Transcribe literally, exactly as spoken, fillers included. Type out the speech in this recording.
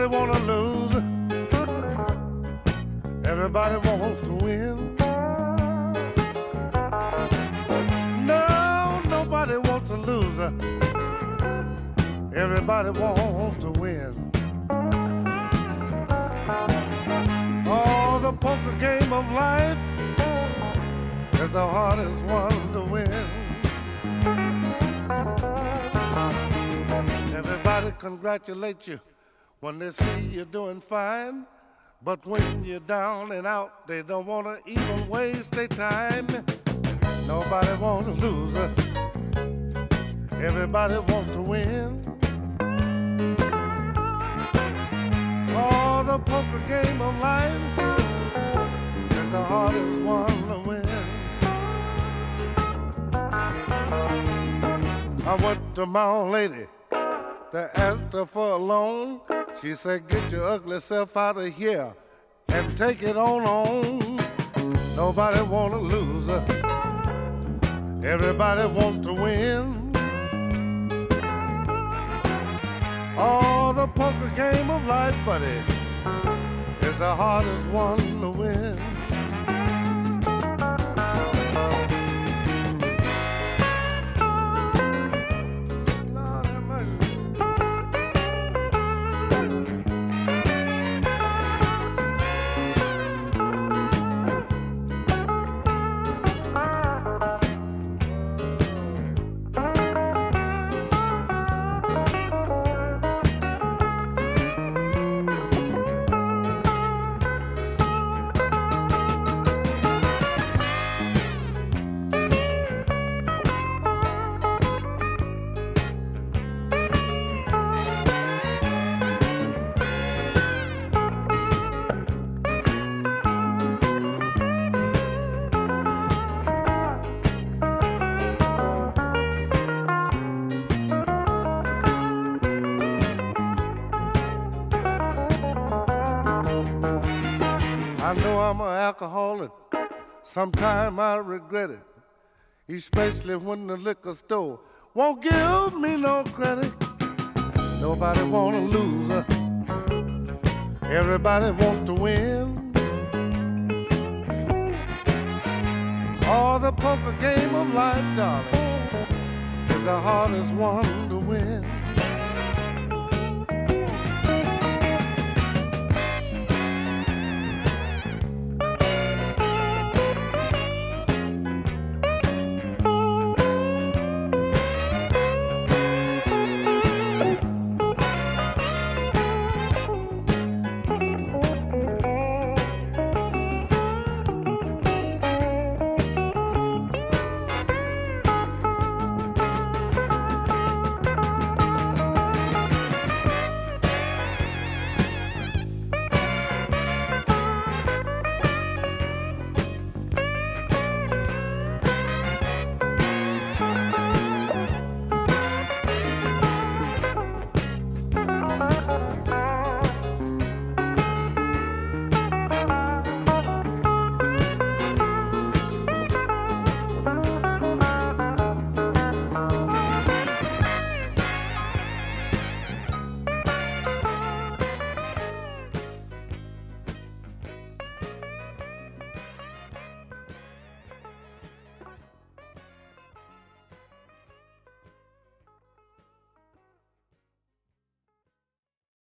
Nobody wanna lose. Everybody wants to win. No, nobody wants to lose. Everybody wants to win. Oh, the poker game of life is the hardest one to win. Everybody congratulates you when they see you doing fine, but when you're down and out, they don't want to even waste their time. Nobody wants to lose. Everybody wants to win. Oh, the poker game of life is the hardest one to win. I went to my old lady to ask her for a loan. She said, get your ugly self out of here and take it on on. Nobody wanna lose. Everybody wants to win. Oh, the poker game of life, buddy, is the hardest one to win. I know I'm an alcoholic. Sometime I regret it, especially when the liquor store won't give me no credit. Nobody wanna lose. Everybody wants to win. Oh, the poker game of life, darling, is the hardest one to win.